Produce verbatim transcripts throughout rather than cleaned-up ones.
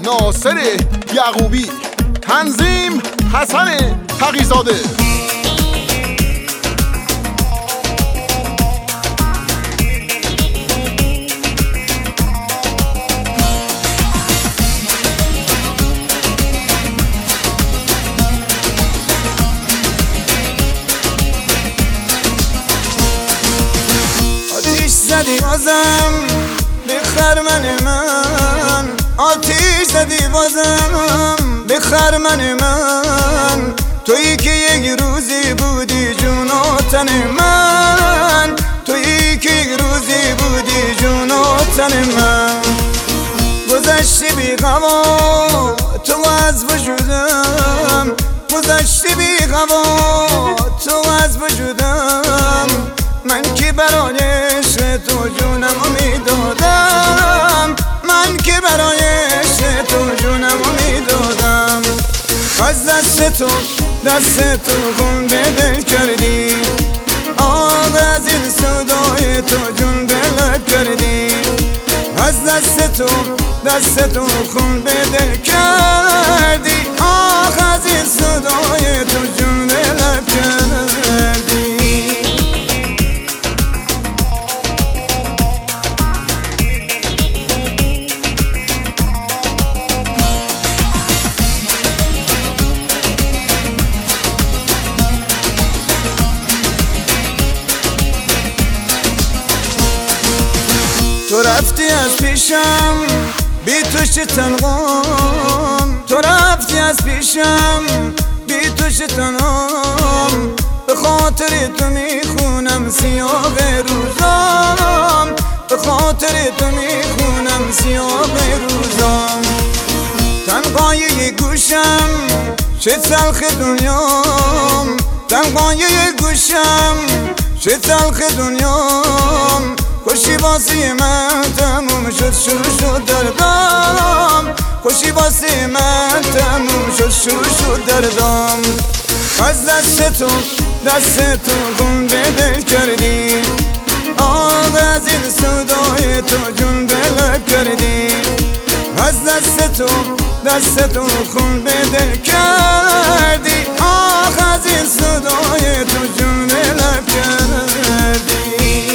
ناصر یعقوبی، تنظیم حسن تقی‌زاده. آتیش زدی بازم به خرمن من، آتیش زدی بازم به خرمن من، تویی که یک روزی بودی جون و تن من، تویی که یک روزی بودی جون و تن من. گذشتی بی غوا تو از وجودم، گذشتی بی غوا تو از وجودم، من که برای عشق تو جونم میدادم، من که برای عشق تو جونم میدادم. از دست تو دست تو خون به دل کردی، آب از این صدای تو جون به لب کردی. از دست تو دست تو خون به دل کردی، آخ از این صدای تو جون به لب کردی. تو رفتی از پیشم بی تو چه تنهام، تو رفتی از پیشم بی تو چه تنهام، به خاطر تو میخونم سیاه روزام، به خاطر تو میخونم سیاه روزام. تنهایی گوشم چه تلخ دنیام، تنهایی گوشم چه تلخ دنیام، خوشی باسی من تموم شد شروع شد دردم، خوشی باسی من تموم شد شروع شد دردم. از دست تو دست تو خون به دل کردی، آب از این صدای تو جون به لب کردی. از دست تو دست تو خون به دل کردی، آخ از این صدای تو جون به لب کردی.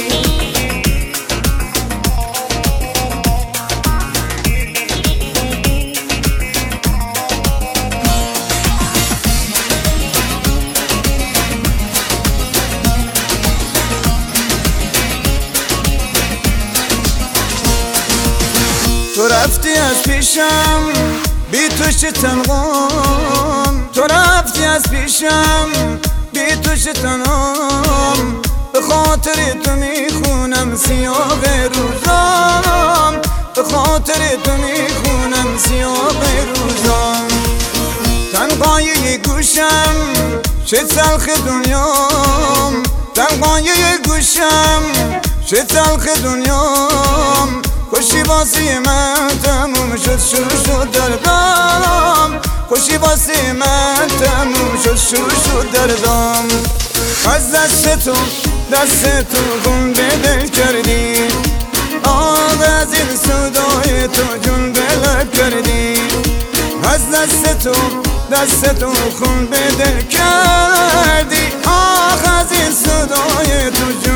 تو رفتی از پیشم بی تو چه تنهام، تو رفتی از پیشم بی تو چه تنهام، به خاطر تو میخونم سیاه روزام، به خاطر تو میخونم سیاه روزام. تنهایی گوشم چه تلخ دنیام، تنهایی گوشم چه تلخ دنیام، خوشی باسی من تموم شد شروع شد دردم، خوشی باسی من تموم شد شروع شد دردم. از دست تو دست تو خون به دل کردی، آب از این صدای تو جون به لب کردی. از دست تو دست تو خون به دل کردی، آخ از این صدای تو جون